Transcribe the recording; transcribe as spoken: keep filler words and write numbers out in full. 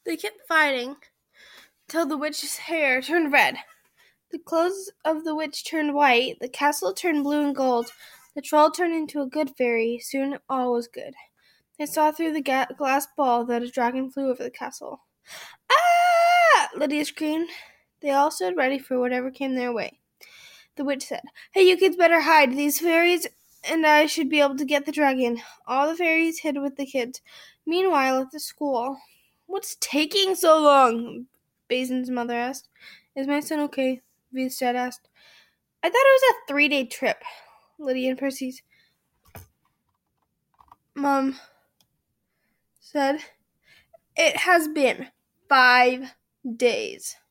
They kept fighting till the witch's hair turned red. The clothes of the witch turned white, the castle turned blue and gold, the troll turned into a good fairy. Soon all was good. They saw through the ga- glass ball that a dragon flew over the castle. Ah! Lydia screamed. They all stood ready for whatever came their way. The witch said, "Hey, you kids better hide. These fairies and I should be able to get the dragon." All the fairies hid with the kids. Meanwhile, at the school, "What's taking so long?" Basin's mother asked. "Is my son okay?" V's dad asked. "I thought it was a three-day trip," Lydia and Percy's mom said. "It has been five days."